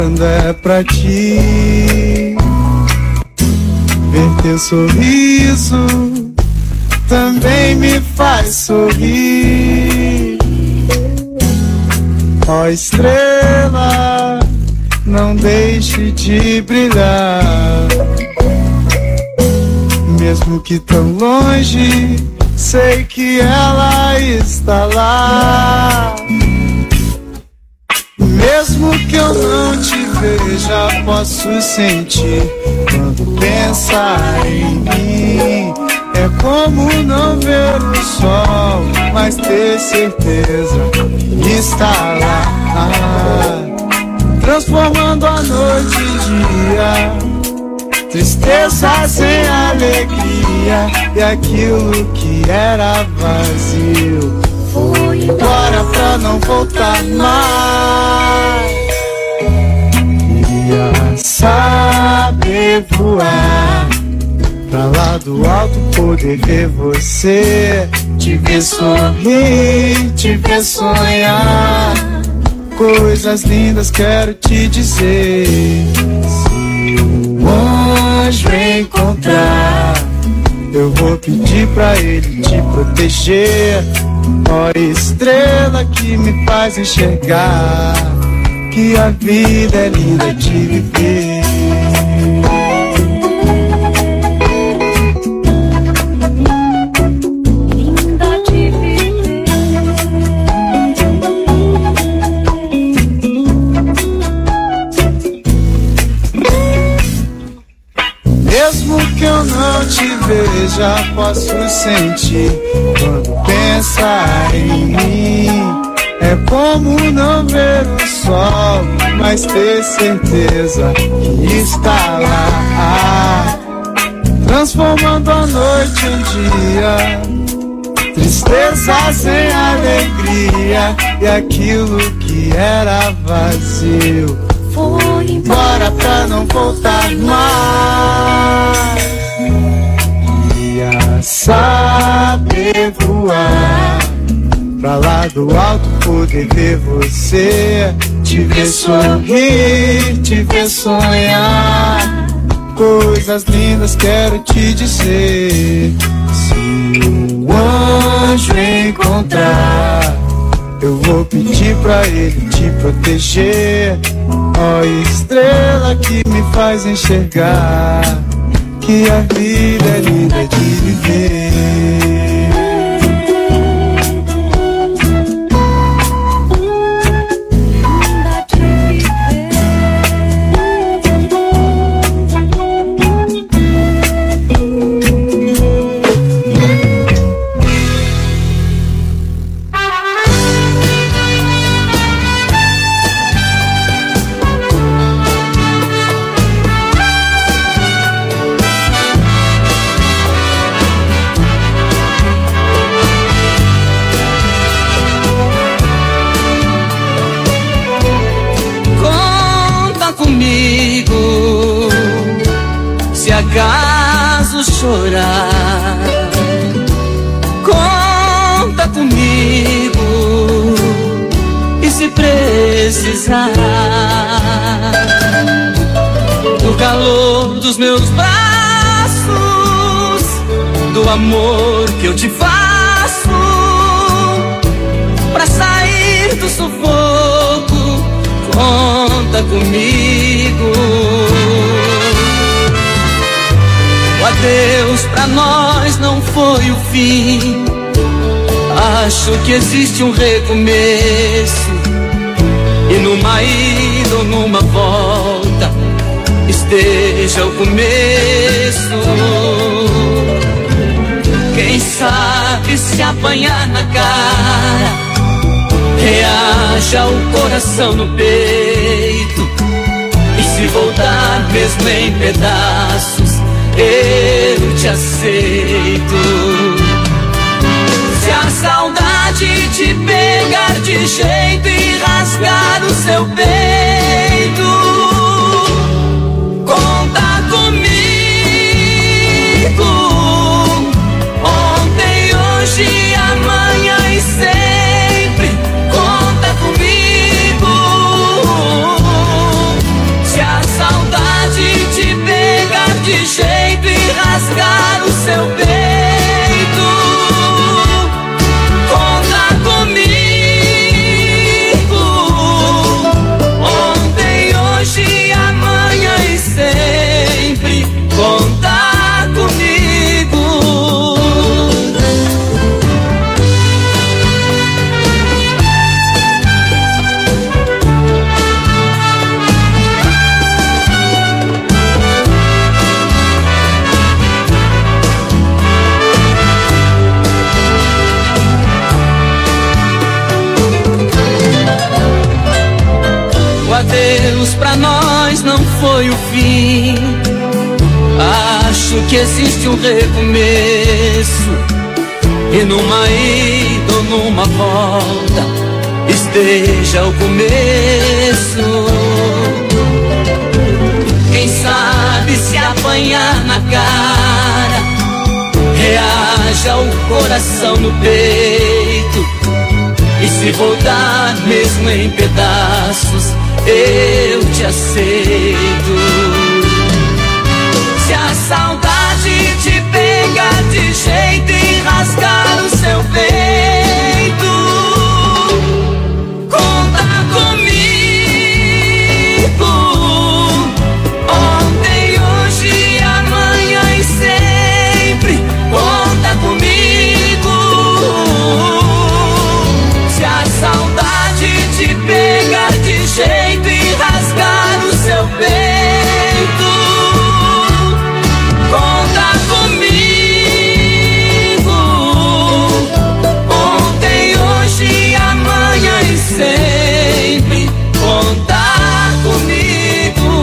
É pra ti. Ver teu sorriso também me faz sorrir. Ó estrela, não deixe de brilhar. Mesmo que tão longe, sei que ela está lá. Mesmo que eu não te veja, posso sentir quando pensar em mim. É como não ver o sol, mas ter certeza que está lá, transformando a noite em dia, tristezas em alegria, e aquilo que era vazio foi embora pra não voltar mais. Queria saber voar pra lá do alto, poder ver você, te ver sorrir, te ver sonhar. Coisas lindas quero te dizer. Se um anjo encontrar, eu vou pedir pra ele te proteger. Ó estrela que me faz enxergar que a vida é linda de viver. Mesmo que eu não te veja, posso sentir quando pensar em mim. É como não ver o sol, mas ter certeza que está lá, transformando a noite em dia, tristezas em alegria, e aquilo que era vazio foi embora pra não voltar mais. Queria saber voar pra lá do alto, poder ver você, te ver sorrir, te ver sonhar. Coisas lindas quero te dizer. Se um anjo encontrar, eu vou pedir pra ele te proteger. Ó estrela que me faz enxergar que a vida é linda de viver. Acaso chorar, conta comigo, e se precisar, do calor dos meus braços, do amor que eu te faço, pra sair do sufoco, conta comigo. O adeus pra nós não foi o fim. Acho que existe um recomeço, e numa ida ou numa volta esteja o começo. Quem sabe se apanhar na cara, reaja o coração no peito, e se voltar mesmo em pedaços, eu te aceito. Se a saudade te pegar de jeito e rasgar o seu peito, conta comigo. Ontem, hoje, amanhã e sempre, conta comigo. nós não foi o fim. Acho que existe um recomeço, e numa ida ou numa volta esteja o começo. Quem sabe se apanhar na cara, reaja o coração no peito, e se voltar mesmo em pedaços, eu te aceito. Se a saudade te pegar de jeito e rasgar o seu peito, conta comigo. Ontem, hoje, amanhã e sempre, conta comigo. Se a saudade te pegar de jeito e rasgar o seu peito, conta comigo. Ontem, hoje, amanhã e sempre, contar comigo.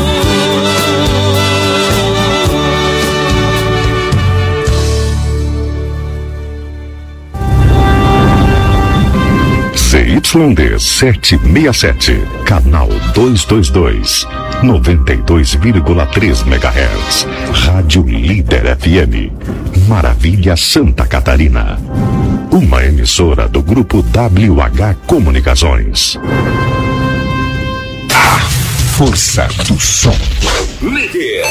CYD 767, canal 222, 92,3 MHz, Rádio Líder FM, Maravilha, Santa Catarina. Uma emissora do Grupo WH Comunicações. A força do som. Líder.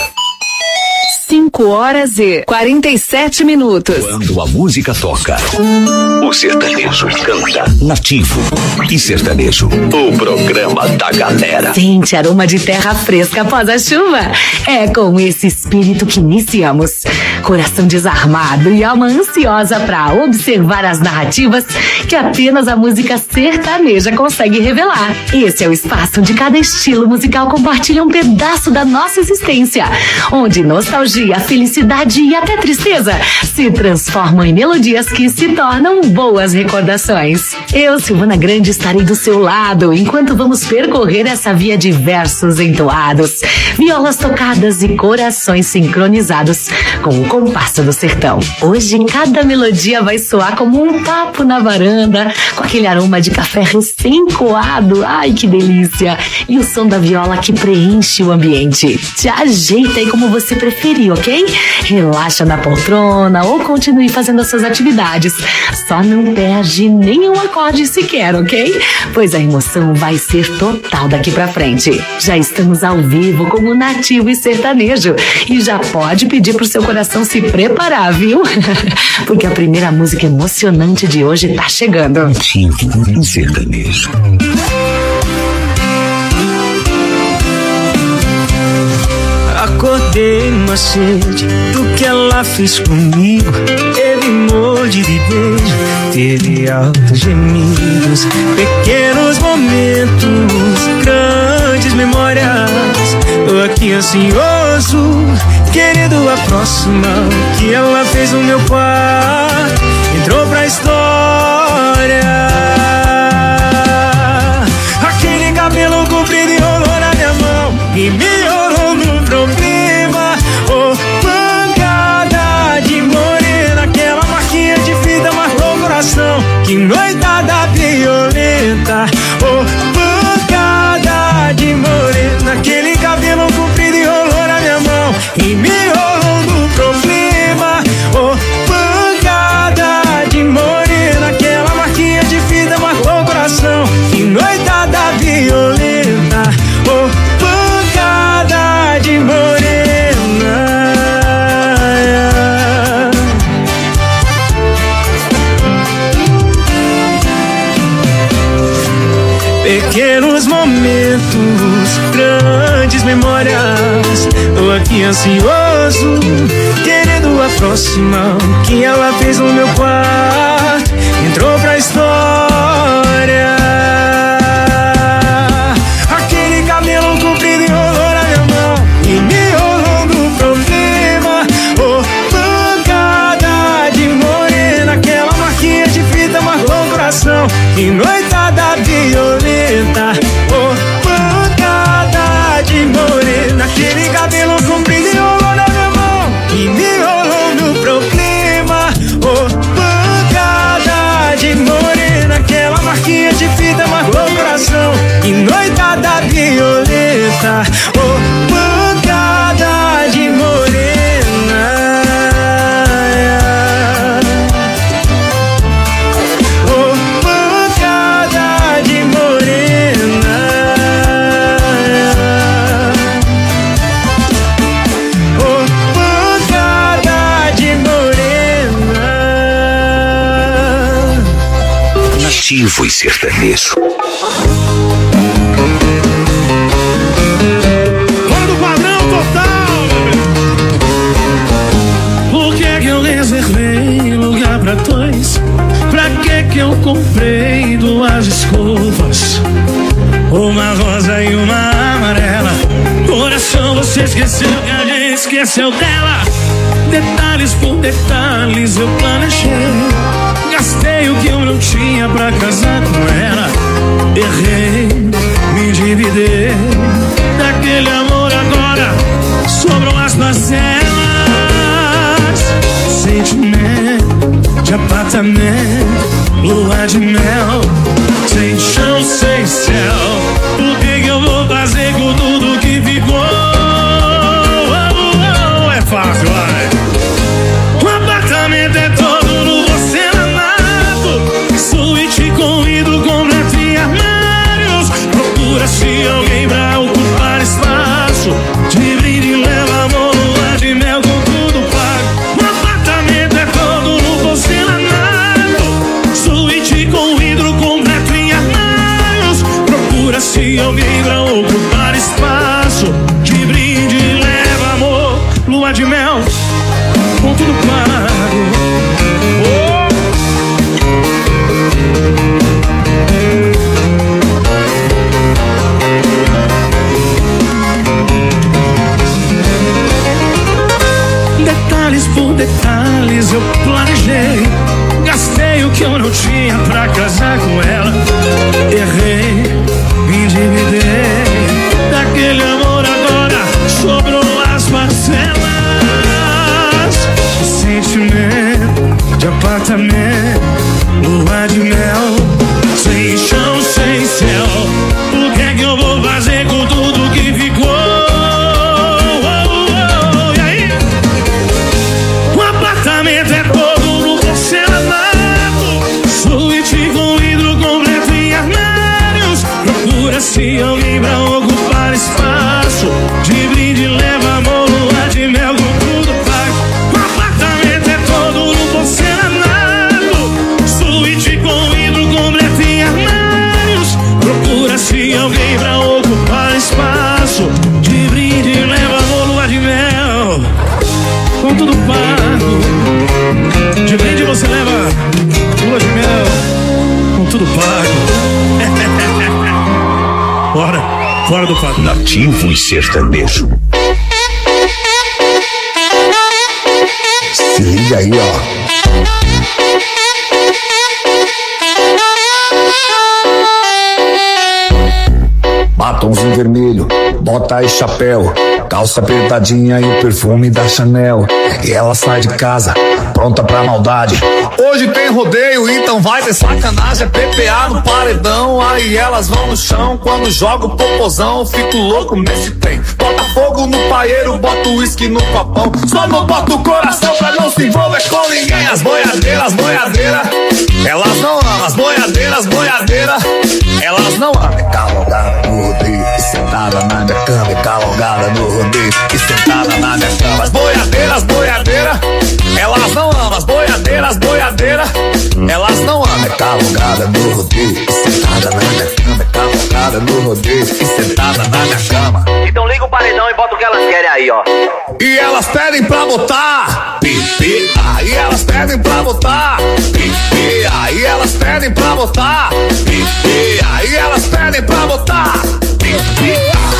5h47. Quando a música toca, o sertanejo canta. Nativo e sertanejo, o programa da galera. Sente aroma de terra fresca após a chuva. É com esse espírito que iniciamos. Coração desarmado e alma ansiosa para observar as narrativas que apenas a música sertaneja consegue revelar. Esse é o espaço onde cada estilo musical compartilha um pedaço da nossa existência, onde nostalgia, felicidade e até tristeza se transformam em melodias que se tornam boas recordações. Eu, Silvana Grande, estarei do seu lado enquanto vamos percorrer essa via de versos entoados, violas tocadas e corações sincronizados com o compasso do sertão. Hoje cada melodia vai soar como um papo na varanda, com aquele aroma de café recém-coado, ai que delícia, e o som da viola que preenche o ambiente. Te ajeita aí como você preferir, ok? Relaxa na poltrona ou continue fazendo as suas atividades. Só não perde nenhum acorde sequer, ok? Pois a emoção vai ser total daqui pra frente. Já estamos ao vivo como Nativo e Sertanejo e já pode pedir pro seu coração se preparar, viu? Porque a primeira música emocionante de hoje tá chegando. Nativo e Sertanejo. Acordei numa sede do que ela fez comigo. Teve molde de beijo, teve altos gemidos, pequenos momentos, grandes memórias. Tô aqui ansioso, querendo aproximar o que ela fez no meu quarto. Entrou pra história. Aquele cabelo comprido e rolou na minha mão e me rolou no problema. Oh, pancada de morena, aquela marquinha de fita marcou o coração. Que noitada violenta. Oh, pancada de morena, aquele cabelo comprido e rolou na minha mão e me rolou no problema. Oh, pancada de morena, aquela marquinha de fita marcou o coração. Que noitada violenta. Oh, pancada de morena. Pequenos momentos, grandes memórias. Tô aqui ansioso, querendo aproximar o que ela fez no meu quarto. Entrou pra história. Aquele cabelo comprido e rolou na minha mão e me rolou no problema. Oh, pancada de morena, aquela marquinha de fita marcou o coração. Que noitada violenta. Oh, pancada Nativo e sertanejo. Quando o padrão total, por que que eu reservei lugar pra dois? Pra que eu comprei duas escovas? Uma rosa e uma amarela. Coração, você esqueceu que a gente esqueceu dela. Detalhes por detalhes eu planejei. Gastei o que eu não tinha pra casar com ela. Errei, me endividei. Daquele amor agora sobrou as parcelas. Sentimento de apartamento, lua de mel, sem chão, sem céu. O que eu vou fazer com tudo que ficou? É fácil, vai. O apartamento é todo no porcelanato, suíte com vidro completo e armários. Procura-se alguém pra ocupar espaço. De brinde leva amor, lua de mel com tudo pago. O apartamento é todo no porcelanato, suíte com vidro completo e armários. Procura-se alguém pra ocupar espaço. De brinde leva amor, lua de mel com tudo pago. Detalhes por detalhes eu planejei. Gastei o que eu não tinha pra casar com ela. Errei, me endividei. Daquele amor agora sobrou as parcelas. Sentimento de apartamento, lua de mel, sem chão, sem céu. O que é que eu vou fazer com tudo que ficou? E aí? O apartamento é todo no porcelanato, suíte com vidro completo e armários. Procura-se alguém pra ocupar espaço. De brinde leva amor, lua de mel com tudo pago. O apartamento é todo no porcelanato, suíte com vidro completo e armários. Procura-se alguém pra ocupar espaço. De brinde leva amor, lua de mel com tudo pago. De brinde você leva lua de mel com tudo pago. Fora do padrão. Nativo e sertanejo. Se liga aí, ó. Batomzinho vermelho, bota e chapéu, calça apertadinha e o perfume da Chanel. E ela sai de casa, pronta pra maldade. Hoje tem rodeio, então vai ter sacanagem. É PPA no paredão, aí elas vão no chão. Quando joga o popozão, fico louco nesse trem. Bota fogo no paeiro, bota o uísque no copão. Só não bota o coração pra não se envolver com ninguém. As boiadeiras, elas não amam. As boiadeiras, elas não amam. Calogada no rodeio e sentada na minha cama. Calogada no rodeio e sentada na minha cama. As boiadeiras, elas não amam. As boiadeiras, elas não amam. Calogada no rodeio e sentada na minha cama. Calogada no rodeio e sentada na minha cama. Então liga o paredão e bota o que elas querem aí, ó. E elas pedem pra botar pipi, aí elas pedem pra botar pipi, aí elas pedem pra botar pipi, aí elas pedem pra botar pipi.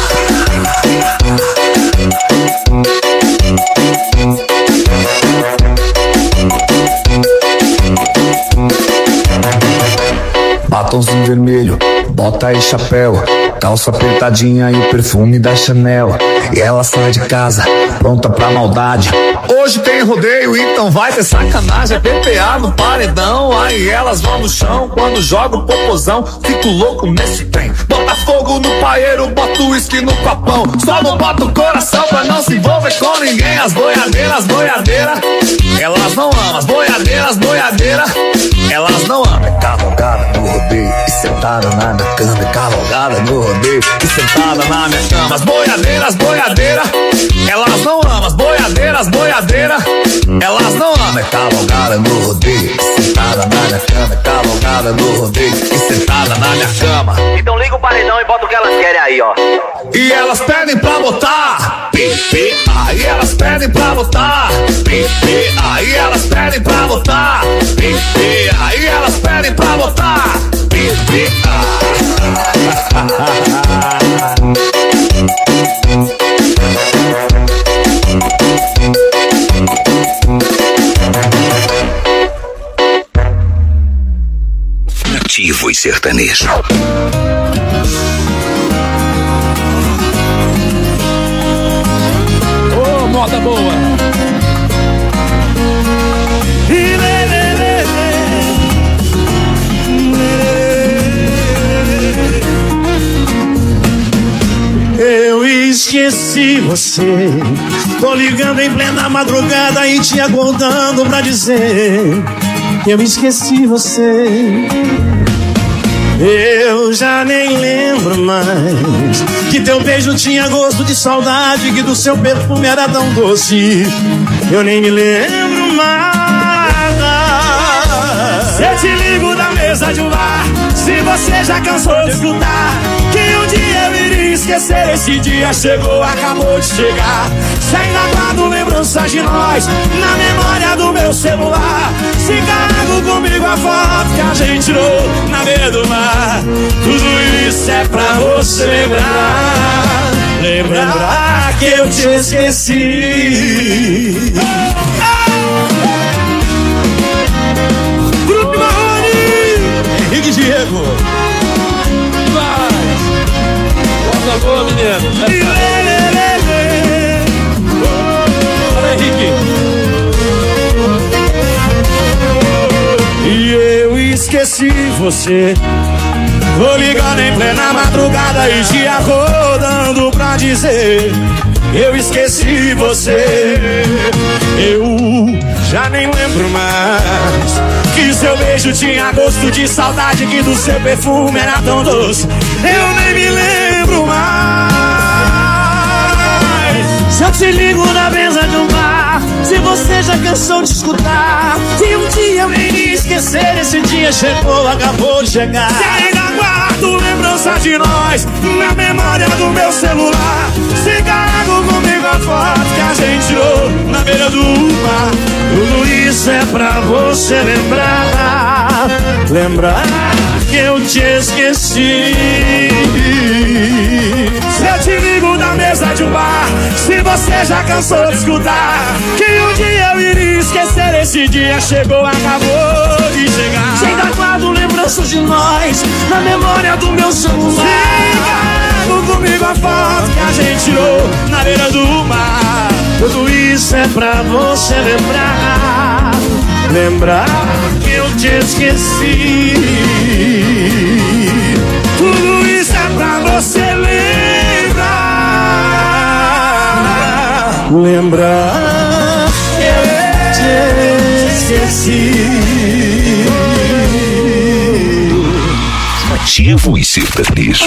Batomzinho vermelho, bota e chapéu, calça apertadinha e o perfume da Chanel. E ela sai de casa, pronta pra maldade. Hoje tem rodeio, então vai ter sacanagem. É PPA no paredão, aí elas vão no chão. Quando joga o popozão, fico louco nesse trem. Bota fogo no paeiro, bota o uísque no copão. Só não bota o coração pra não se envolver com ninguém. As boiadeiras, elas não amam. As boiadeiras, elas não amam. É calogada no rodeio e sentada na minha cama. É calogada no rodeio e sentada na minha cama. As boiadeiras, elas não amam. As boiadeiras, elas não amam. cama, é cavalgada no rodeio. Sentada na minha cama, é cavalgada no rodeio. E sentada na minha cama. Então liga o paredão e bota o que elas querem aí, ó. E elas pedem pra botar pipi, aí elas pedem pra botar pipi, aí elas pedem pra botar pipi, aí elas pedem pra botar pipi. Nativo e sertanejo. Ô, moda boa. Eu esqueci você. Tô ligando em plena madrugada e te acordando pra dizer que eu esqueci você. Eu já nem lembro mais que teu beijo tinha gosto de saudade, que do seu perfume era tão doce. Eu nem me lembro mais. Se eu te ligo da mesa de um bar, se você já cansou de escutar que um dia eu iria esquecer, esse dia chegou, acabou de chegar. Se ainda guardo lembranças de nós na memória do meu celular, se carrego comigo a foto que a gente tirou na beira do mar, tudo isso é pra você lembrar, lembrar que eu te esqueci. Grupo Marrone, Henrique Diego. Vai, bota boa, menino. Olha, Henrique. E eu esqueci você. Vou ligando em plena madrugada e te acordando pra dizer eu esqueci você. Eu já nem lembro mais que seu beijo tinha gosto de saudade, que do seu perfume era tão doce. Eu nem me lembro mais. Se eu te ligo na mesa de um bar, se você já cansou de escutar que um dia eu nem ia esquecer, esse dia chegou, acabou de chegar. Se ainda guardo lembrança de nós na memória do meu celular, se carrego comigo a foto que a gente tirou na beira do mar, tudo isso é pra você lembrar, lembrar que eu te esqueci. Se eu te ligo na mesa de um bar, se você já cansou de escutar que um dia eu iria esquecer, esse dia chegou, acabou de chegar. Se ainda guardo lembranças de nós na memória do meu celular, se carrego comigo a foto que a gente tirou na beira do mar, tudo isso é pra você lembrar, lembrar que eu te esqueci. Tudo isso é pra você lembrar, lembrar que eu te esqueci. Nativo e sertanejo.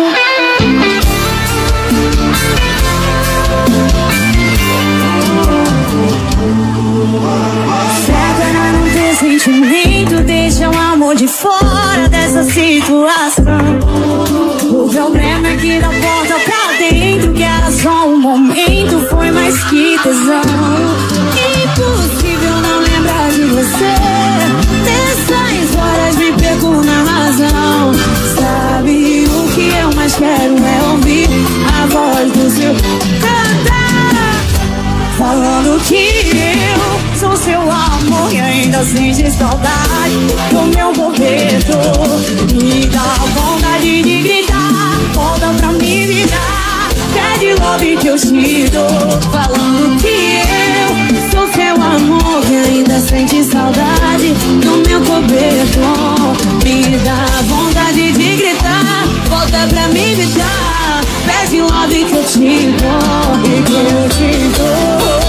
Sentimento deixa o amor de fora dessa situação. O problema é que da porta pra dentro, que era só um momento, foi mais que tesão. Impossível não lembrar de você. Nessas horas me perco na razão. Sabe o que eu mais quero é ouvir a voz do seu cantar, falando que eu sou seu amor e ainda sente saudade do meu bobeto. Me dá vontade de gritar, volta pra mim me dar, pede love que eu te dou, falando que eu sou seu amor e ainda sente saudade do meu bobeto. Me dá vontade de gritar, volta pra mim me dar, pede love que eu te dou, e que eu te dou.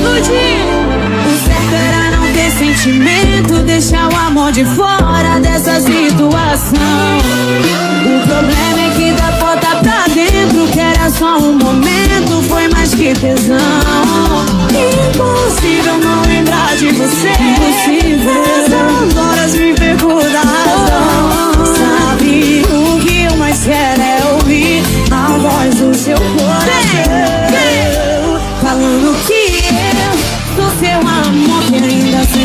Deixar o amor de fora dessa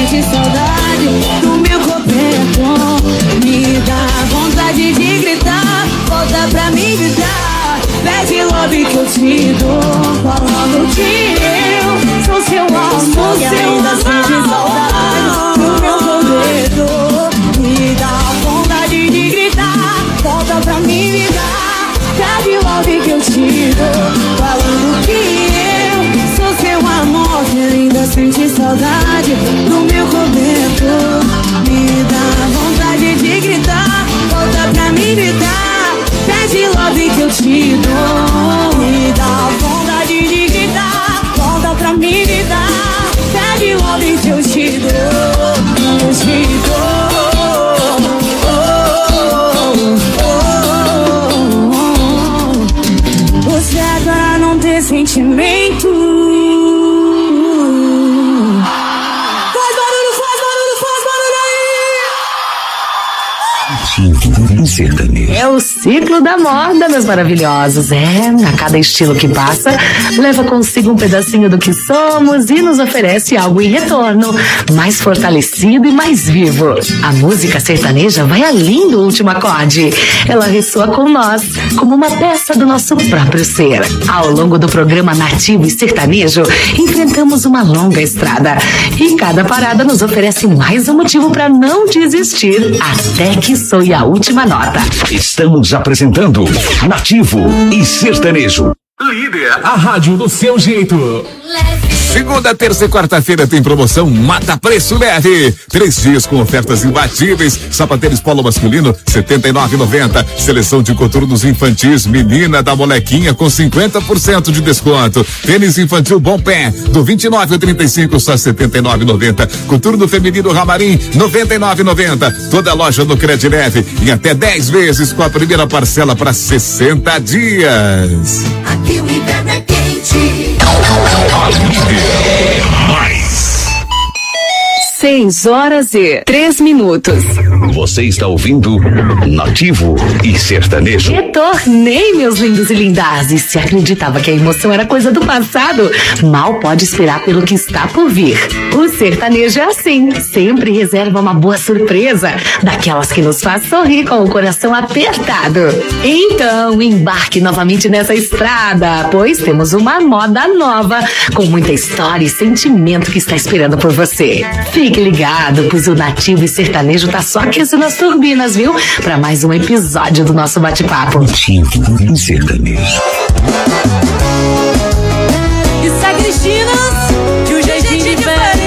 sente saudade do meu cobertor. Me dá vontade de gritar, volta pra mim gritar. Pede love que eu te dou, falando que eu sou seu amor. E ainda sente saudade do meu cobertor. Me dá vontade de gritar, volta pra mim gritar. Pede love que eu te dou, falando que eu sou seu amor. E ainda sente saudade do meu cobertor. Me dá vontade de gritar, volta pra mim gritar. Pede love que eu te dou. Me dá vontade de gritar, volta pra mim gritar. Pede love que eu te dou. Eu te dou. Você agora não tem sentimento. Faz barulho aí! Sertanejo. É o ciclo da moda, meus maravilhosos. A cada estilo que passa, leva consigo um pedacinho do que somos e nos oferece algo em retorno, mais fortalecido e mais vivo. A música sertaneja vai além do último acorde. Ela ressoa com nós, como uma peça do nosso próprio ser. Ao longo do programa Nativo e Sertanejo, enfrentamos uma longa estrada. E cada parada nos oferece mais um motivo para não desistir, até que soe a última nota. Estamos apresentando Nativo e Sertanejo. Líder, a rádio do seu jeito. Segunda, terça e quarta-feira tem promoção Mata Preço Leve. 3 dias com ofertas imbatíveis. Sapatênis polo masculino, R$79,90. Seleção de coturnos infantis, menina da molequinha com 50% de desconto. Tênis infantil Bom Pé, do 29 ao 35, só R$79,90. Coturno feminino Ramarim, R$99,90. Toda loja no Credileve em até 10 vezes com a primeira parcela para 60 dias. Aqui o inverno é quente. A líder é mais. 6h03. Você está ouvindo Nativo e Sertanejo. Retornei, meus lindos e lindas. E se acreditava que a emoção era coisa do passado, mal pode esperar pelo que está por vir. O sertanejo é assim, sempre reserva uma boa surpresa, daquelas que nos faz sorrir com o coração apertado. Então, embarque novamente nessa estrada, pois temos uma moda nova, com muita história e sentimento que está esperando por você. Fique ligado, pois o Nativo e Sertanejo tá só aquecendo as turbinas, viu? Para mais um episódio do nosso bate-papo. Nativo e Sertanejo. Isso é Cristina, de um jeitinho diferente.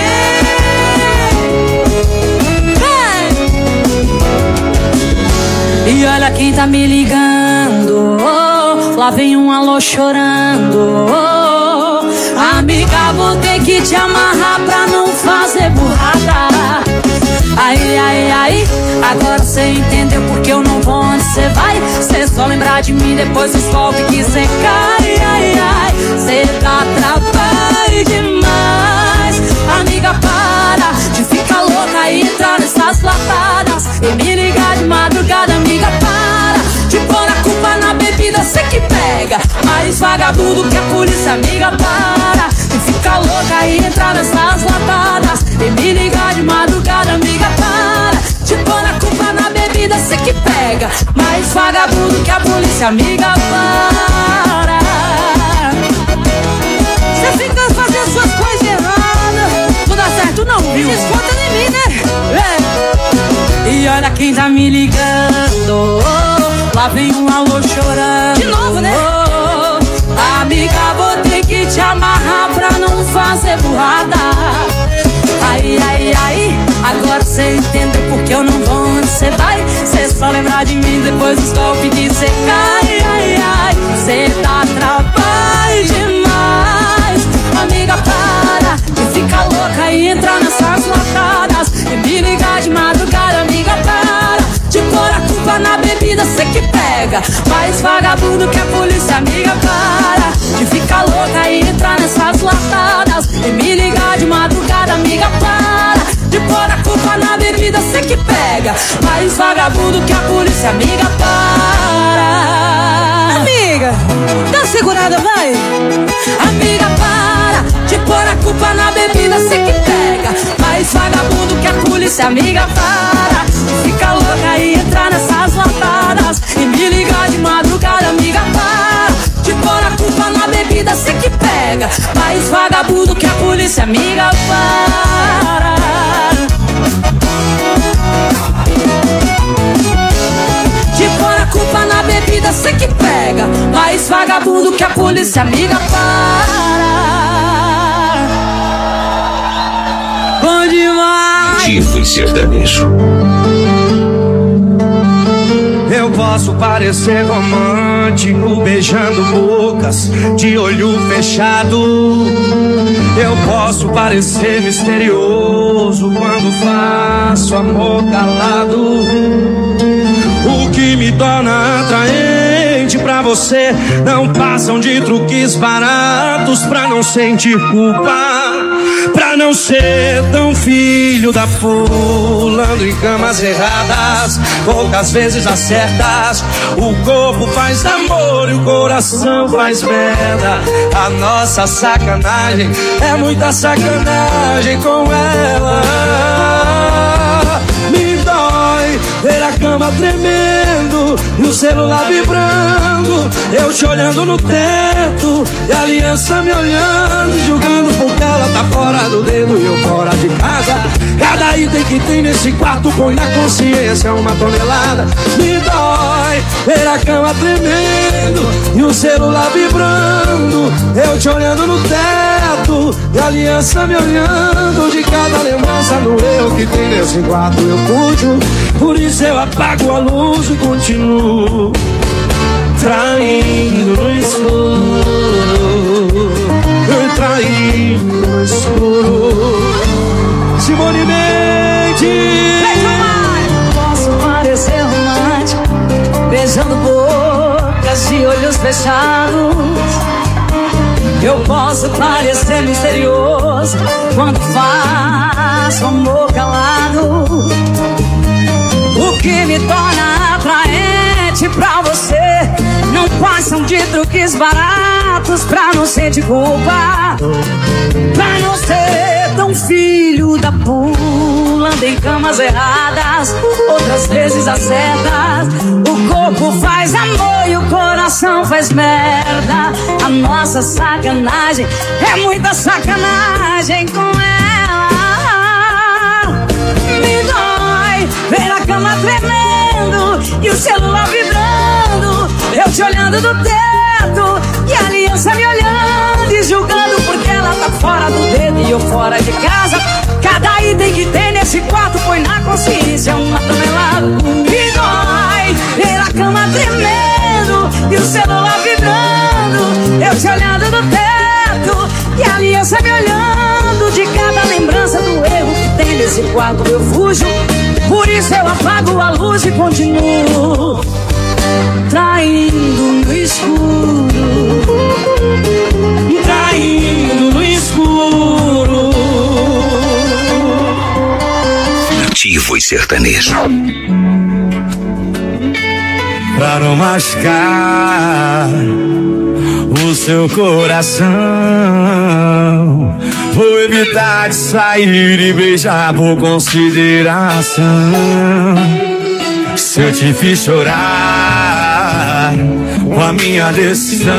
E olha quem tá me ligando. Lá vem um alô chorando. Amiga, vou ter que te amarrar pra não fazer burrada. Ai, agora cê entendeu porque eu não vou onde cê vai. Cê só lembrar de mim depois dos golpes que cê cai. Ai, cê tá trabalho demais. Amiga, para de ficar louca e entrar nessas latadas e me ligar de madrugada. Amiga, para de pôr a culpa na bebida, cê que pega mais vagabundo que a polícia. Amiga, para de ficar louca e entrar nessas latadas e me ligar de madrugada. Amiga, para de pôr a culpa na bebida, cê que pega mais vagabundo que a polícia. Amiga, para. Cê fica fazendo suas coisas erradas, não dá certo não, viu? Desconta em mim, né? E olha quem tá me ligando. Lá vem um alô chorando. De novo, né? Amiga, vou ter que te amarrar pra não fazer burrada. Ai, agora cê entendeu porque eu não vou onde cê vai. Cê só lembrar de mim depois dos golpes que cê cai. Ai, cê tá trabalho demais. Amiga, para de ficar louca e entrar nessas latadas e me ligar de madrugada. Amiga, para de pôr a culpa na bebida, cê que pega mais vagabundo que a polícia. Amiga, para de ficar louca e entrar nessas latadas e me ligar de madrugada. Amiga, para de pôr a culpa na bebida, cê que pega mais vagabundo que a polícia. Amiga, para. Amiga, dá uma segurada, vai. Amiga, para de pôr a culpa na bebida, cê que pega mais vagabundo polícia, amiga, para. Fica louca e entrar nessas latadas e me ligar de madrugada, amiga, para. De pôr a culpa na bebida, cê que pega. País vagabundo que a polícia, amiga, para. De pôr a culpa na bebida, cê que pega. País vagabundo que a polícia, amiga, para. Bom demais. Nativa e sertanejo. Eu posso parecer romântico, beijando bocas de olho fechado. Eu posso parecer misterioso quando faço amor calado. O que me torna atraente pra você não passam de truques baratos pra não sentir culpa, pra não ser tão filho da pulando em camas erradas, poucas vezes acertas. O corpo faz amor e o coração faz merda. A nossa sacanagem é muita sacanagem com ela. Me dói ver a cama tremendo e o celular vibrando, eu te olhando no teto e a aliança me olhando, julgando porque ela tá fora do dedo e eu fora de casa. Cada item que tem nesse quarto põe na consciência uma tonelada. Me dói ver a cama tremendo e o celular vibrando, eu te olhando no teto e a aliança me olhando. De cada lembrança do eu que tem nesse quarto eu fujo, por isso eu apago a luz e continuo traindo no escuro, traindo no escuro. Simone Mendes. Posso parecer romântico, beijando bocas de olhos fechados. Eu posso parecer misterioso quando faço amor calado. O que me torna atraente pra você não passam de truques baratos pra não sentir culpa, pra não ser tão filho da pulando em camas erradas, outras vezes acertas. O corpo faz amor e o coração faz merda. A nossa sacanagem é muita sacanagem com ela. Me dói ver a cama tremendo e o celular vibrando, eu te olhando do teto e a aliança me olhando e julgando porque ela tá fora do dedo e eu fora de casa. Cada item que tem nesse quarto põe na consciência uma tonelada. Me dói ver a cama tremendo e o celular vibrando, eu te olhando do teto e a aliança me olhando. De cada lembrança do erro que tem nesse quarto eu fujo, por isso eu apago a luz e continuo traindo no escuro, traindo no escuro. Nativo e sertanejo. Pra não machucar o seu coração, vou evitar de sair e beijar por consideração. Se eu te fiz chorar com a minha decisão,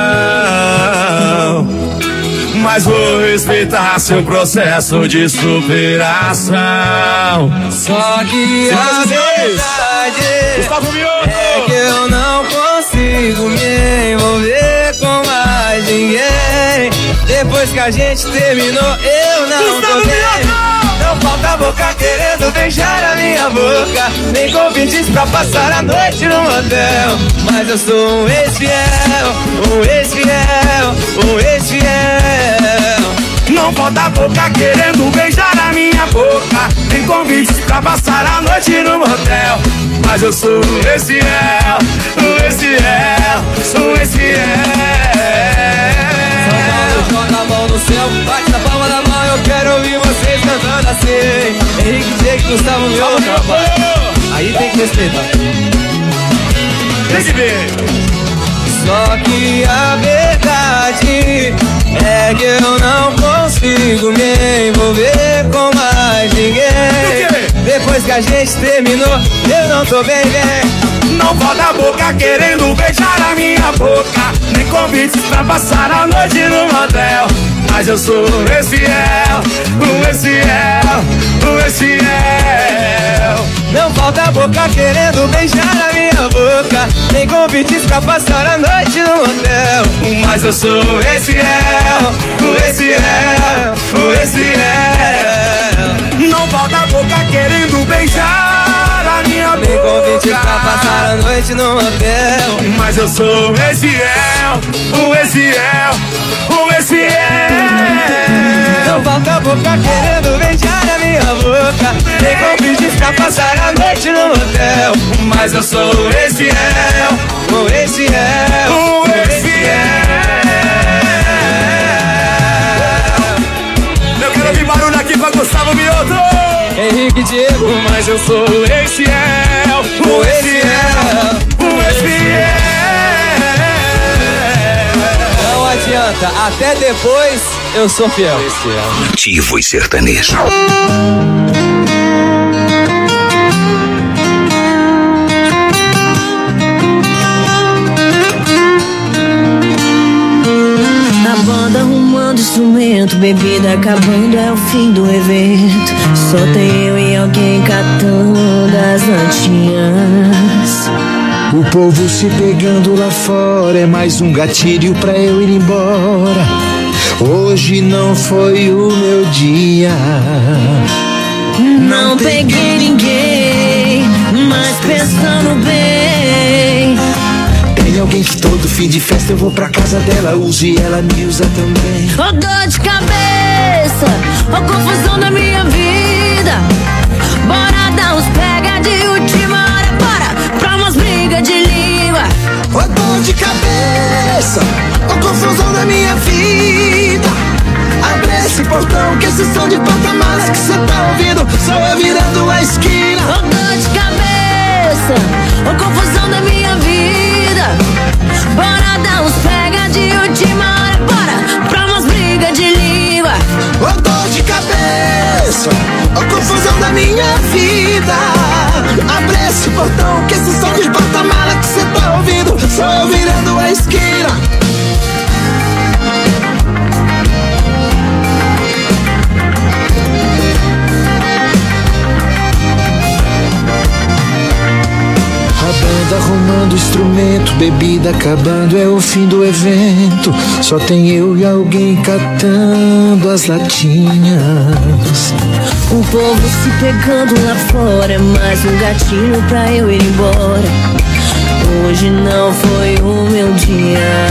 mas vou respeitar seu processo de superação. Só que a verdade é que eu não consigo me envolver com mais ninguém. Depois que a gente terminou, eu não tô bem. Não falta boca querendo beijar a minha boca, nem convites pra passar a noite no motel. Mas eu sou um ex-fiel, um ex-fiel, um ex-fiel. Não falta boca querendo beijar a minha boca, nem convites pra passar a noite no motel. Mas eu sou um ex-fiel, um ex-fiel, um ex-fiel. Joga a mão no céu, bate na palma da mão, eu quero ouvir vocês cantando assim. Henrique, Diego, Gustavo, meu tropa. Aí tem que respeitar. Tem que ver. Só que a verdade é que eu não consigo me envolver com mais ninguém. depois que a gente terminou, eu não tô bem. Não volta a boca querendo beijar a minha boca, nem convites pra passar a noite no motel. Mas eu sou esse Não volta a boca querendo beijar a minha boca, nem convites pra passar a noite no motel. Mas eu sou esse Não volta a boca querendo beijar a minha boca, nem convite pra passar a noite no motel. Mas eu sou esse Não volta a boca querendo beijar a minha boca, nem convites pra passar a noite no motel. Mas eu sou esse Eu quero ouvir barulho aqui pra Gustavo Mioto, Henrique Diego. Mas eu sou esse Não adianta, até depois eu sou fiel. Nativos e sertanejo. A banda arrumando instrumento, bebida acabando, é o fim do evento. Só tem eu e alguém catando as latinhas. O povo se pegando lá fora, é mais um gatilho pra eu ir embora. Hoje não foi o meu dia. Não peguei ninguém, mas pensando bem. Tem alguém que todo fim de festa eu vou pra casa dela, uso e ela me usa também. Ô dor de cabeça, ô confusão da minha vida. Bora dar uns pega de última hora, bora pra umas brigas de língua. Ô dor de cabeça, ô confusão da minha vida. Abre esse portão que esse som de porta-malas que cê tá ouvindo só eu virando a esquina. Ô dor de cabeça, ô confusão da minha vida. Bora dar uns pega de última hora, bora pra umas brigas de língua. Ô dor de cabeça, ô confusão da minha vida. Abre esse portão que esse som de porta-mala que cê tá ouvindo só eu virando a esquina. A banda arrumando instrumento, bebida acabando, é o fim do evento. Só tem eu e alguém catando as latinhas. O povo se pegando lá fora, é mais um gatilho pra eu ir embora. Hoje não foi o meu dia.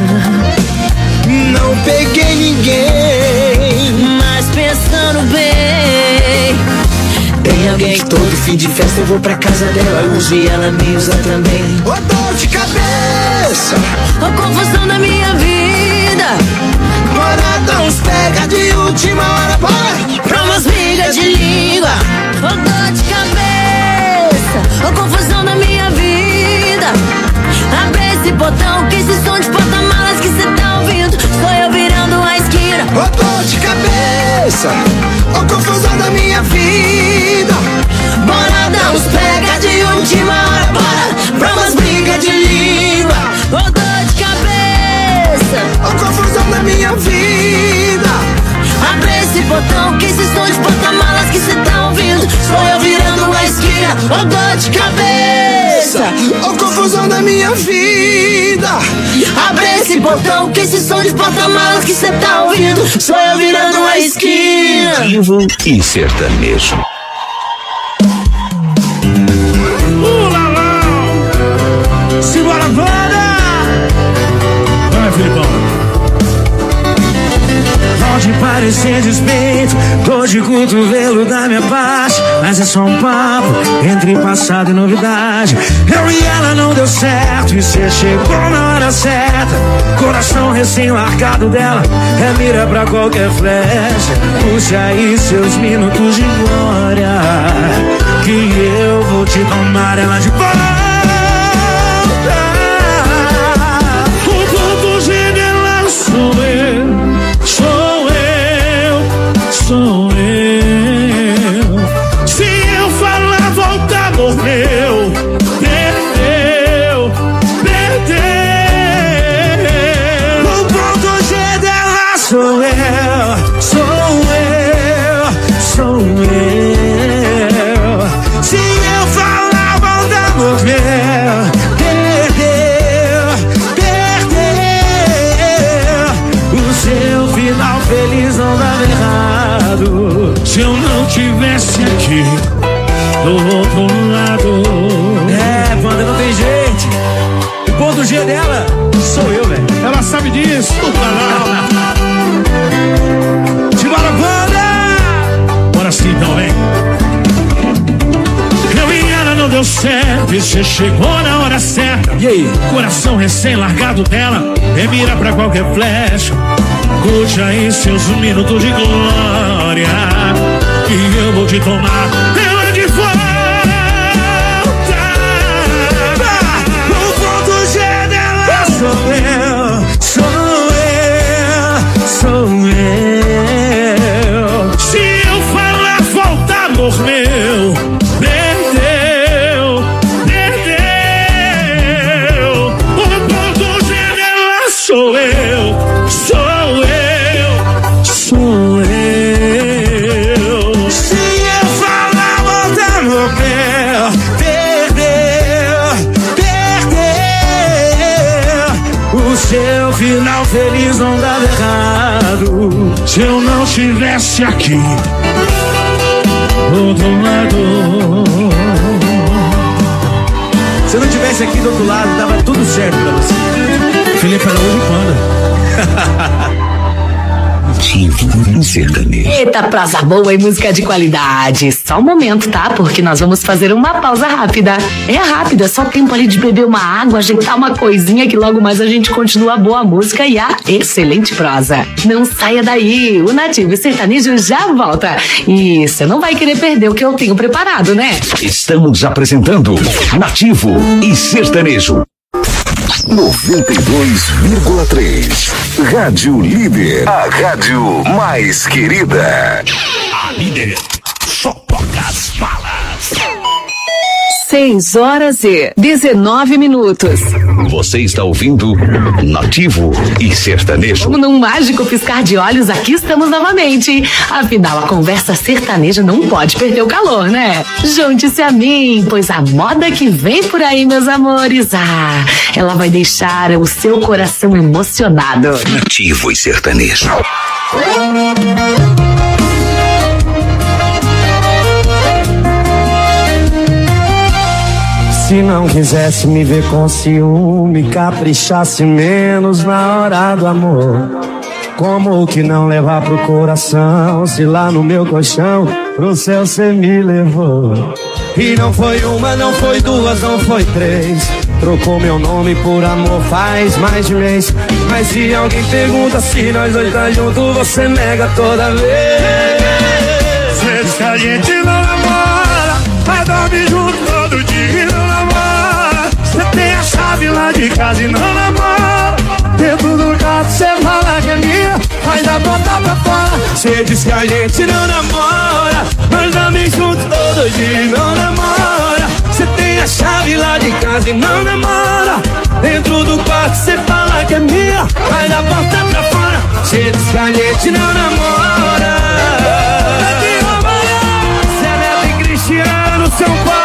Não peguei ninguém, mas pensando bem. tem alguém que todo fim de festa eu vou pra casa dela, uso e ela me usa também. Ô dor de cabeça, ô confusão da minha vida. Bora dar uns pega de última hora, bora pra umas brigas de língua. Ô dor de cabeça, ô confusão da minha vida. Abre esse botão que esse som de porta-malas que cê tá ouvindo sou eu virando a esquina. Ô dor de cabeça, ô confusão da minha vida. Bora dar uns pega de última hora, bora pra umas brigas de língua. Ô dor de cabeça, ô confusão da minha vida. Abre esse botão que esse som de porta-malas que cê tá ouvindo sou eu virando a esquina. Ô dor de cabeça, ô confusão da minha vida. Abre esse botão que esse som de porta-malas que cê tá ouvindo sou eu virando a esquina. Nativo e sertanejo. Simbora, banda! Vai, Filipão. Pode parecer despeito, dor de cotovelo da minha parte, mas é só um papo entre passado e novidade. Eu e ela não deu certo e cê chegou na hora certa. Coração recém-largado dela é mira pra qualquer flecha. Puxe aí seus minutos de glória, que eu vou te tomar ela de volta. O ponto general sou eu, sou eu. Se eu do outro lado. É, banda, não tem jeito. O ponto G dela sou eu, velho. Ela sabe disso. Simbora, banda! Bora sim, então, vem. Eu e ela não deu certo, e você chegou na hora certa. E aí? Coração recém-largado dela, remira pra qualquer flecha. Curte aí seus minutos de glória, e eu vou te tomar ela de volta. O ponto G dela sou eu, sou eu, sou eu. Se eu falar volta, amor meu, perdeu, perdeu. O ponto G dela sou eu, sou eu, sou eu. Se eu falar volta, amor meu, perdeu, perdeu. O seu final feliz não dava errado se eu não estivesse aqui do outro lado. Se eu não estivesse aqui do outro lado, dava tudo certo pra você. Felipe Araújo Panda. Nativo sertanejo. Eita, prosa boa e música de qualidade. Só um momento, tá? Porque nós vamos fazer uma pausa rápida. É rápida, é só tempo ali de beber uma água, ajeitar uma coisinha que logo mais a gente continua a boa música e a excelente prosa. Não saia daí, o Nativo Sertanejo já volta. E você não vai querer perder o que eu tenho preparado, né? Estamos apresentando Nativo e Sertanejo. 92,3. Rádio Líder. A rádio mais querida. A líder só toca as balas. 6h19. Você está ouvindo Nativo e Sertanejo. Como num mágico piscar de olhos, aqui estamos novamente. Afinal, a conversa sertaneja não pode perder o calor, né? Junte-se a mim, pois a moda que vem por aí, meus amores, ela vai deixar o seu coração emocionado. Nativo e Sertanejo. Se não quisesse me ver com ciúme, caprichasse menos na hora do amor. Como que não levar pro coração, se lá no meu colchão pro céu cê me levou? E não foi uma, não foi duas, não foi três. Trocou meu nome por amor faz mais de mês. Mas se alguém pergunta se nós dois tá junto, você nega toda vez. Cê diz que a gente não namora, mas dorme junto todo dia. Você tem a chave lá de casa e não namora. Dentro do quarto cê fala que é minha, mas a bota pra fora. Cê diz que a gente não namora, mas dorme junto todo dia e não namora. Cê tem a chave lá de casa e não namora. Dentro do quarto cê fala que é minha, mas a bota pra fora. Cê diz que a gente não namora. Zé Neto e Cristiano, São Paulo.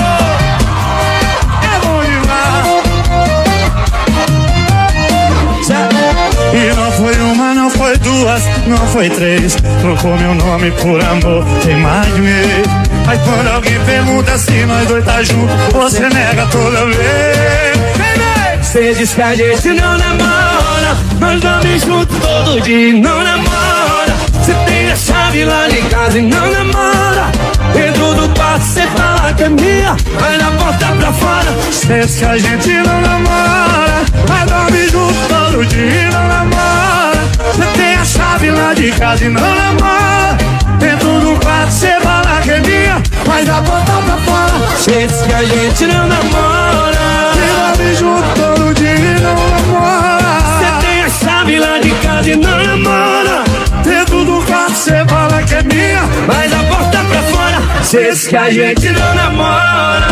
E não foi uma, não foi duas, não foi três. Trocou meu nome por amor, tem mais de mês. Mas quando alguém pergunta se nós dois tá junto, você nega toda vez. Você diz que a gente não namora, nós dormimos juntos todo dia e não namora. Você tem a chave lá de casa e não namora. Dentro do quarto cê fala que é minha, mas na porta pra fora. Cê diz que a gente não namora, mas dorme junto todo dia e não namora. Cê tem a chave lá de casa e não namora. Dentro do quarto cê fala que é minha, mas na porta pra fora. Cê diz que a gente não namora, cê dorme junto todo dia e não namora. Cê tem a chave lá de casa e não namora. Dentro do quarto cê fala que é minha, mas a porta pra fora. Cê diz que a gente não namora.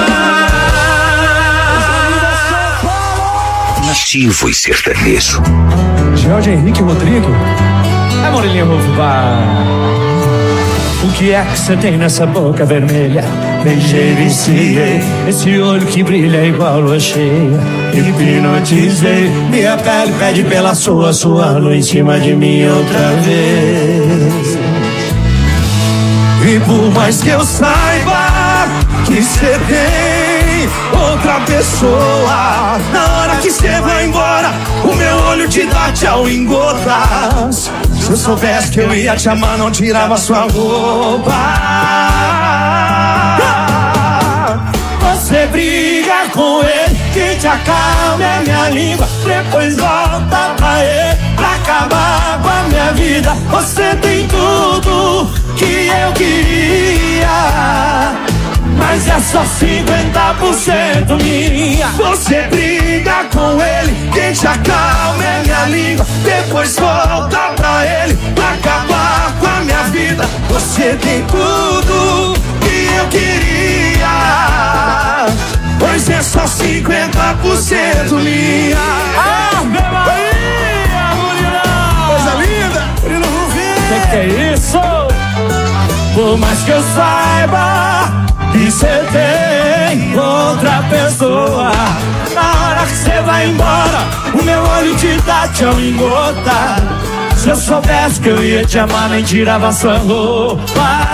Nativo e Sertanejo. Jorge Henrique Rodrigo. É Morelinha Rufá. O que é que você tem nessa boca vermelha? Beijei, viciei, esse olho que brilha igual lua cheia. Hipnotizei, minha pele pede pela sua lua em cima de mim outra vez. E por mais que eu saiba que cê tem outra pessoa. Na hora que cê vai embora, o meu olho te dá tchau em gotas. Se eu soubesse que eu ia te amar, não tirava sua roupa. Você briga com ele, quem te acalma é minha língua. Depois volta pra ele, pra acabar com a minha vida. Você tem tudo que eu queria, mas é só 50% minha. Você briga com ele, quem te acalma é minha língua. Depois volta pra ele, pra acabar com a minha vida. Você tem tudo que eu queria, pois é só 50% minha. Ave Maria, Murilão! Coisa linda! Murilo Rufino! Que é isso? Por mais que eu saiba que cê tem outra pessoa, na hora que cê vai embora, o meu olho te dá tchau em gota. Se eu soubesse que eu ia te amar, nem tirava sua roupa.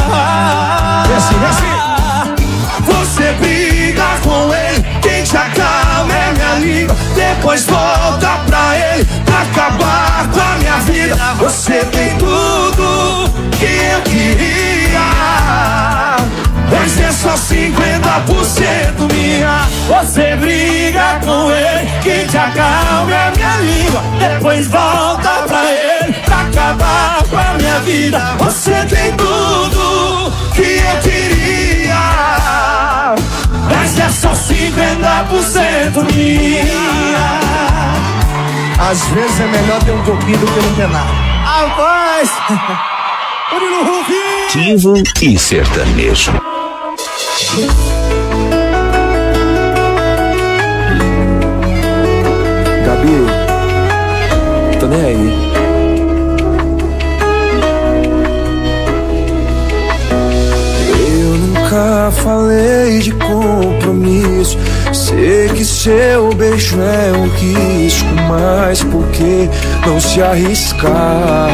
Você briga com ele, quem te acalma é minha língua. Depois volta pra ele, pra acabar com a minha vida. Você tem tudo que eu queria, mas é só 50% minha. Você briga com ele, quem te acalma é minha língua. Depois volta pra ele, pra acabar com a minha vida. Você tem tudo que eu queria, mas é só 50% minha. Às vezes é melhor ter um pouquinho do que não ter nada. Rapaz! Murilo Rufino! Ativo e sertanejo. Gabi, tô nem aí. Eu nunca falei de compromisso. Sei que seu beijo é um risco, mas por que não se arriscar?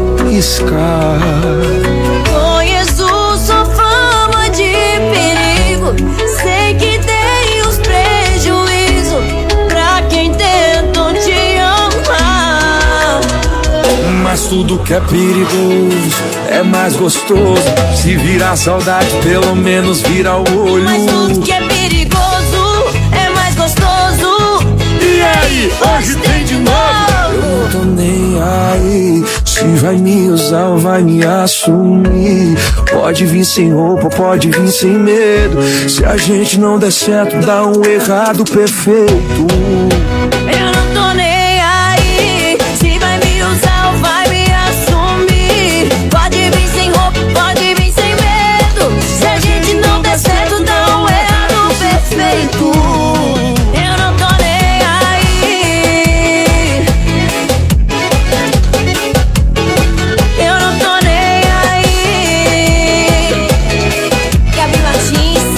Conheço sua fama de perigo, sei que tem os prejuízos pra quem tentou te amar. Mas tudo que é perigoso é mais gostoso. Se virar saudade, pelo menos vira o olho. Mas tudo que é perigoso é mais gostoso. E aí, hoje tem de novo? Eu não tô nem aí se vai me usar ou vai me assumir. Pode vir sem roupa, pode vir sem medo. Se a gente não der certo, dá um errado perfeito. Eu não tô nem aí se vai me usar ou vai me assumir. Pode vir sem roupa, pode vir sem medo. Se a gente não der certo, dá um errado perfeito. Eu não tô nem aí. Eu não tô nem aí. Gabi Martins.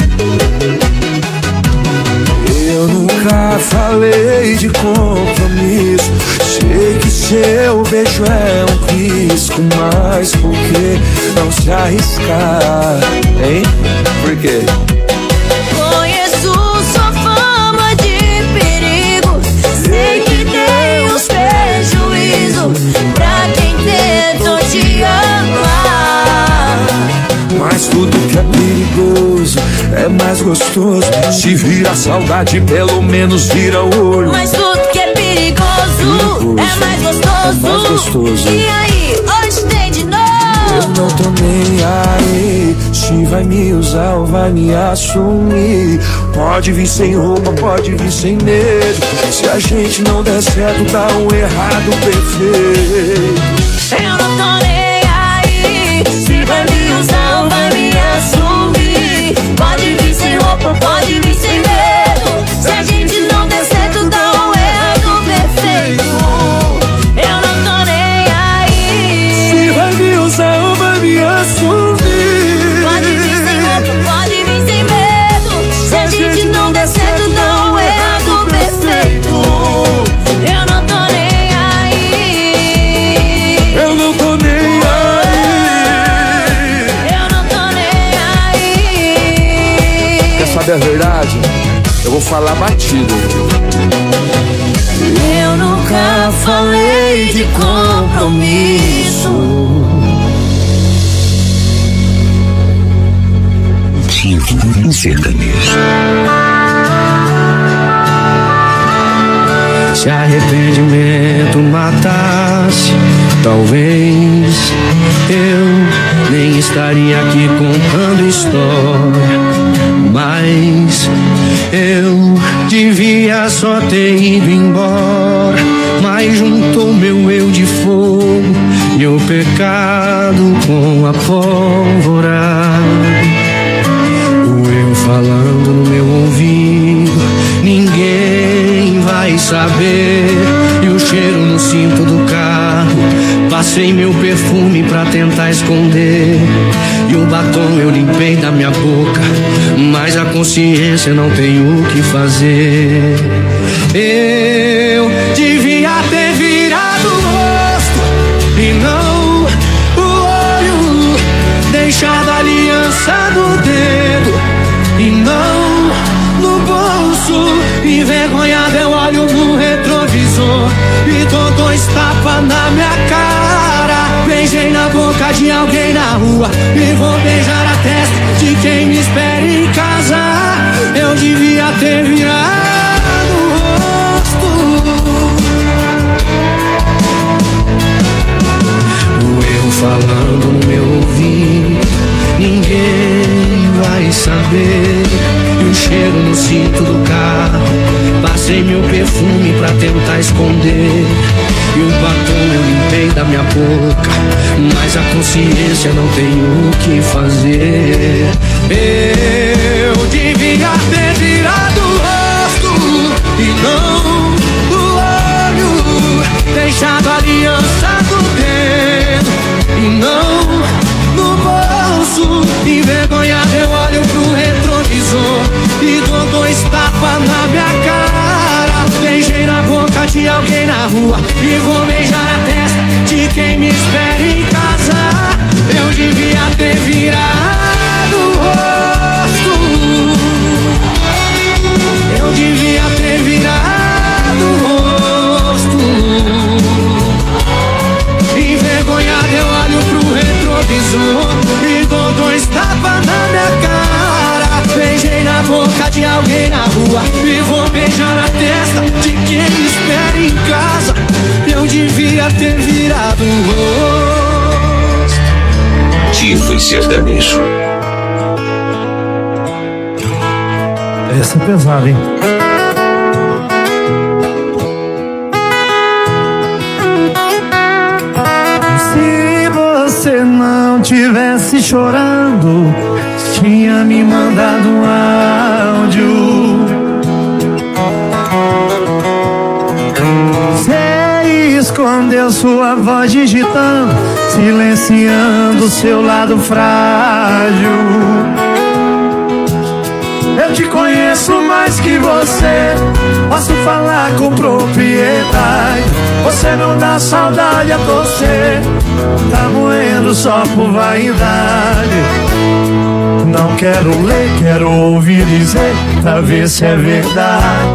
Eu nunca falei de compromisso. Sei que seu beijo é um risco, mas por que não se arriscar, hein? Por quê? Conheço sua fama de perigo, sei que tem os prejuízos pra quem tentou te amar. Mas tudo que é perigoso é mais gostoso. Se vira saudade, pelo menos vira o olho. Mas tudo que é perigoso é mais gostoso. E aí, hoje tem de novo? Eu não tô nem aí se vai me usar ou vai me assumir. Pode vir sem roupa, pode vir sem medo. Se a gente não der certo, dá um errado perfeito. Eu não tô nem aí se vai me usar ou vai me assumir. Pode vir sem roupa, pode vir sem medo. Se a gente não der certo, dá um errado perfeito. Eu não tô nem aí se vai me usar ou vai me assumir. Pode vir sem roupa, pode vir sem medo. Se a gente não der certo, dá um errado perfeito. Eu não tô nem aí. Eu não tô nem sabe a verdade, eu vou falar batido. Eu nunca falei de compromisso. Ativo sertanejo. Se arrependimento matasse, talvez eu nem estaria aqui contando história. Mas eu devia só ter ido embora. Mas juntou meu eu de fogo e o pecado com a pólvora. O eu falando no meu ouvido, ninguém vai saber. E o cheiro no cinto do carro, passei meu perfume pra tentar esconder. E o batom eu limpei da minha boca, mas a consciência não tem o que fazer. Eu devia ter virado o rosto e não o olho, deixado a aliança no dedo e não no bolso. Envergonhado eu olho no retrovisor e dou 2 tapas na minha cara. Beijei na boca de alguém na rua e vou beijar a testa de quem me espera em casa. Eu devia ter virado o rosto. O eu falando no meu ouvido, ninguém vai saber. E o cheiro no cinto do carro, passei meu perfume pra tentar esconder. E o batom eu limpei da minha boca, mas a consciência não tem o que fazer. Eu devia ter virado o rosto e não o olho, deixado a aliança do dedo e não no bolso. Envergonhado eu olho pro retrovisor e dou 2 tapas na minha cara. Beijei na boca de alguém na rua e vou beijar a testa de quem me espera em casa. Eu devia ter virado o rosto. Eu devia ter virado o rosto. Envergonhado eu olho pro retrovisor e dou 2 tapas na minha cara. Beijei na boca de alguém na rua e vou beijar a testa de quem me espera em casa. Eu devia ter virado o rosto. Ativo e sertanejo. Essa é pesada, hein? Se você não tivesse chorando, tinha me mandado um áudio. Você escondeu sua voz digitando, silenciando seu lado frágil. Eu te conheço mais que você, posso falar com propriedade. Você não dá saudade a você, tá moendo só por vaidade. Não quero ler, quero ouvir dizer, pra ver se é verdade.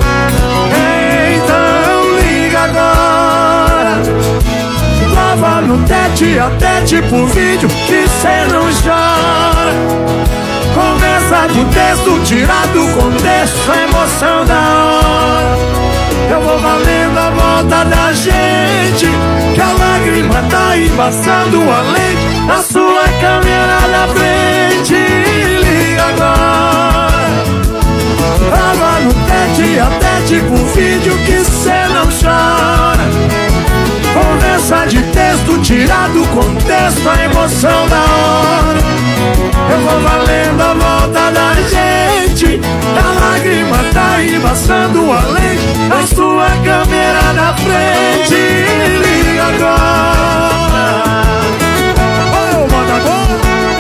Então liga agora, lava no tete a tete por vídeo, que cê não chora. Conversa de texto tirado do contexto, a emoção da hora. Eu vou valendo a volta da gente, que a lágrima tá embaçando a lente, a sua câmera na frente. Liga agora, lava no tete a tete por vídeo, que cê não chora. Conversa de texto tirado do contexto, a emoção da hora. Eu vou valendo a volta da gente, a lágrima tá embaçando a lente, a sua câmera na frente. Liga agora. Ô, bota agora.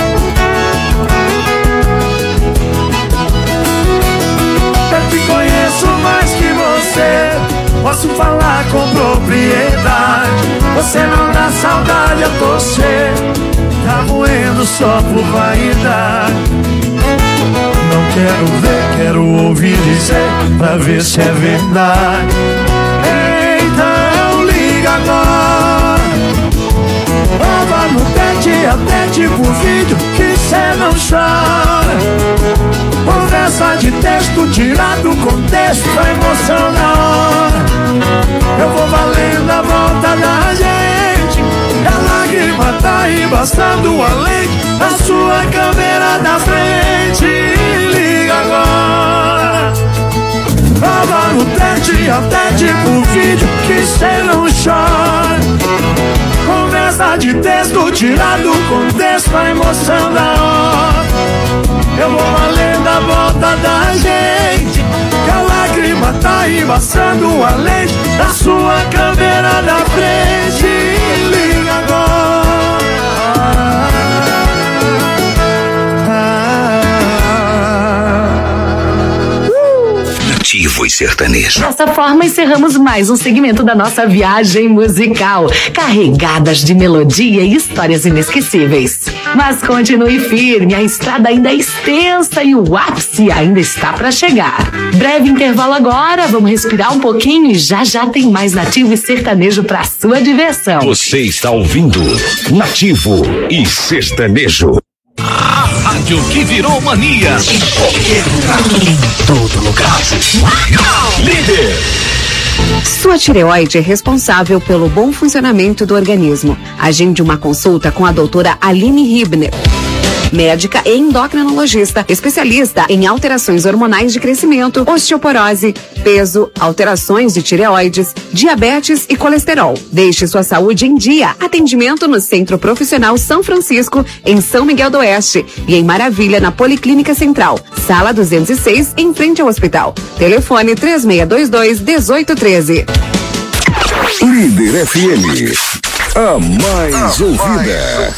Eu te conheço mais que você, posso falar com propriedade. Você não dá saudade a você, tá moendo só por vaidade. Não quero ver, quero ouvir dizer, pra ver se é verdade. Então liga agora, prova no tete a tete por vídeo que cê não chora. Conversa de texto tirado do contexto, a emoção na hora. Eu vou valendo a volta da gente, a lágrima tá embaçando a lente da sua câmera da frente. Liga agora, prova no tete a tete por vídeo que cê não chora. Conversa de texto tirado do contexto, a emoção da hora. Eu vou além da volta da gente, que a lágrima tá embaçando a lente da sua câmera da frente. Liga agora. Nativo e sertanejo. Dessa forma, encerramos mais um segmento da nossa viagem musical, carregadas de melodia e histórias inesquecíveis. Mas continue firme, a estrada ainda é extensa e o ápice ainda está para chegar. Breve intervalo agora, vamos respirar um pouquinho e já já tem mais Nativo e sertanejo para sua diversão. Você está ouvindo Nativo e Sertanejo. A rádio que virou mania. Em qualquer lugar, em todo lugar. Líder. Sua tireoide é responsável pelo bom funcionamento do organismo. Agende uma consulta com a doutora Aline Hibner, médica e endocrinologista, especialista em alterações hormonais de crescimento, osteoporose, peso, alterações de tireoides, diabetes e colesterol. Deixe sua saúde em dia. Atendimento no Centro Profissional São Francisco, em São Miguel do Oeste, e em Maravilha, na Policlínica Central, Sala 206, em frente ao hospital. Telefone 3622-1813. Líder FM, a mais ouvida.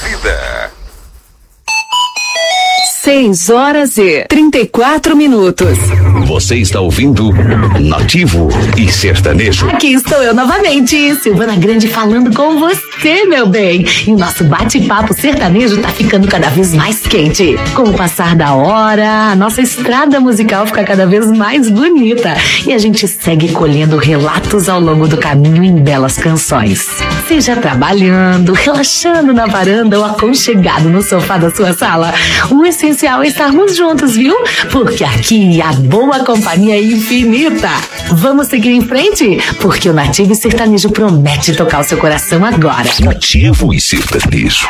6h34. Você está ouvindo Nativo e Sertanejo. Aqui estou eu novamente, Silvana Grande, falando com você, meu bem. E o nosso bate-papo sertanejo tá ficando cada vez mais quente. Com o passar da hora, a nossa estrada musical fica cada vez mais bonita. E a gente segue colhendo relatos ao longo do caminho em belas canções. Seja trabalhando, relaxando na varanda ou aconchegado no sofá da sua sala, o essencial é estarmos juntos, viu? Porque aqui a boa companhia é infinita. Vamos seguir em frente? Porque o Nativo e Sertanejo promete tocar o seu coração agora. Nativo e Sertanejo.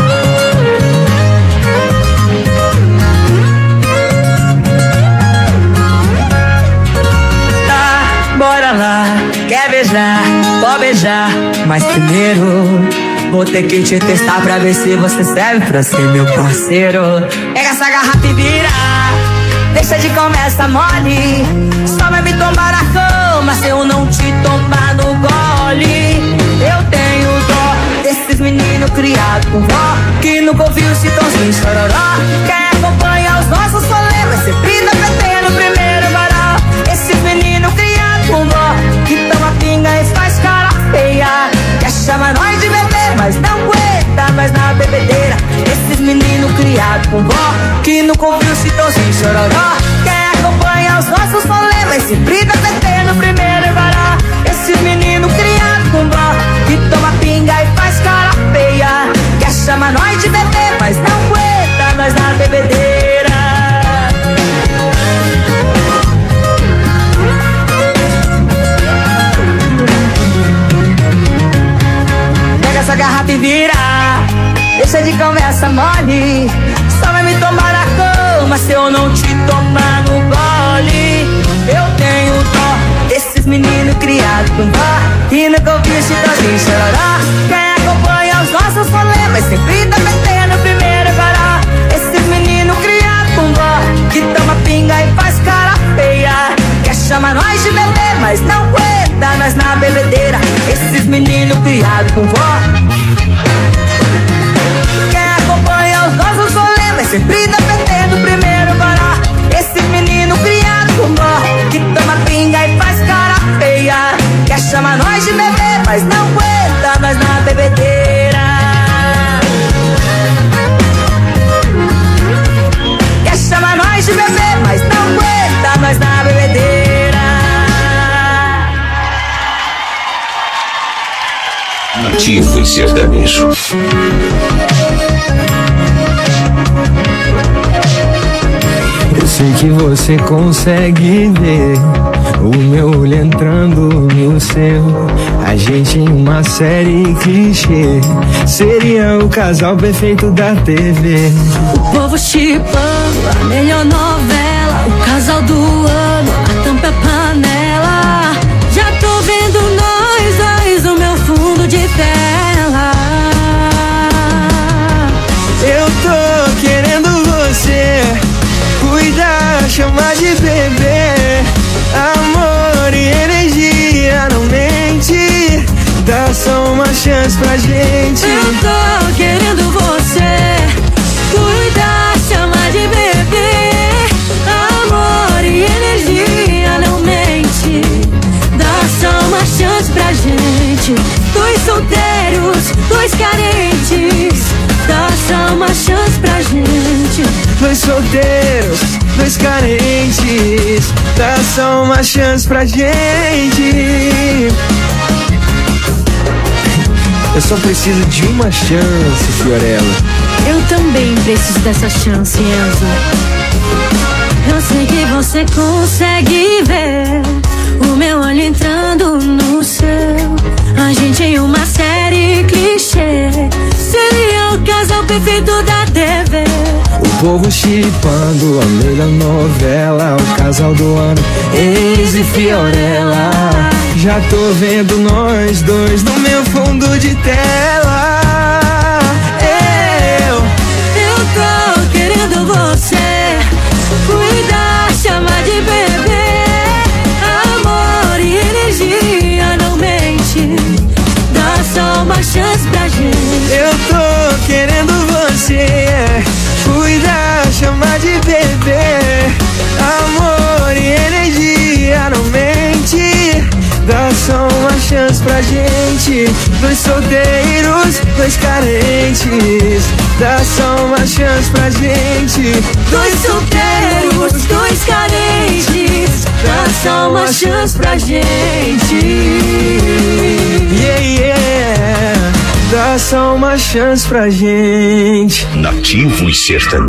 Tá, bora lá, quer beijar, pode beijar, mas primeiro vou ter que te testar pra ver se você serve pra ser meu parceiro. Pega essa garrafa e vira, deixa de conversa mole. Só vai me tomar na cama se eu não te tomar no gole. Eu tenho dó desses meninos criados com vó, que nunca ouviu esse tonzinho chororó. Quem acompanha os nossos rolês vai sempre da PT no primeiro varal. Esses meninos criados com vó, que toma pinga e faz cara feia. Quer chamar nós de bebê, mas não aguenta mais na bebedeira. Esses meninos criados com vó, que nunca ouviu esse tonzinho chororó. Quem acompanha os nossos rolês vai sempre da PT no primeiro varal. Esses meninos criados com vó, que toma pinga e faz cara feia. Quer chamar nós de bebê, mas não aguenta nós na bebedeira. Pega essa garrafa e vira, deixa de conversa mole. Só vai me tomar na cama se eu não te tomar no gole. Eu tenho dó desses meninos criados com vó, que nunca ouviu esse tonzinho chororó. Quem acompanha os nossos rolês vai sempre tá metendo no primeiro varal. Esses meninos criados com vó, que toma pinga e faz cara feia. Quer chamar nós de bebê, mas não aguenta nós na bebedeira. Esses meninos criados com vó, quem acompanha os nossos rolês vai sempre tá metendo no primeiro varal. Esses meninos criados com vó, que toma pinga e faz cara feia. Quer chamar nós de bebê, mas não aguenta nós na bebedeira. sertanejo. Eu sei que você consegue ver o meu olho entrando no seu. A gente em uma série clichê seria o casal perfeito da TV. O povo chipando a melhor novela, o casal do ano, a tampa é panela. Já tô vendo nós dois no meu fundo de tela. Eu tô querendo você, cuidar, chamar de bebê. Amor e energia, não mente. Dá só uma chance pra gente. Eu tô querendo você, cuidar, chamar de bebê. Amor e energia, não mente. Dá só uma chance pra gente. Dois solteiros, dois carentes. Dá só uma chance pra gente. Dois solteiros, dois carentes. Dá só uma chance pra gente. Eu só preciso de uma chance, Fiorella. Eu também preciso dessa chance, Enzo. Eu sei que você consegue ver o meu olho entrando no seu. A gente em uma série clichê seria o casal perfeito da TV. O povo chipando a melhor novela, o casal do ano, Elis e Fiorella. Já tô vendo nós dois no meu fundo de tela. Eu tô querendo você, cuidar, chamar de bebê. Amor e energia, não mente. Dá só uma chance pra gente. Eu tô querendo você, cuidar, chamar de bebê. Amor e energia, não mente. Dá só uma chance pra gente. Dois solteiros, dois carentes. Dá só uma chance pra gente. Dois solteiros, dois carentes. Dá só uma chance pra gente. Yeah, yeah. Dá só uma chance pra gente. Nativo e sertanejo.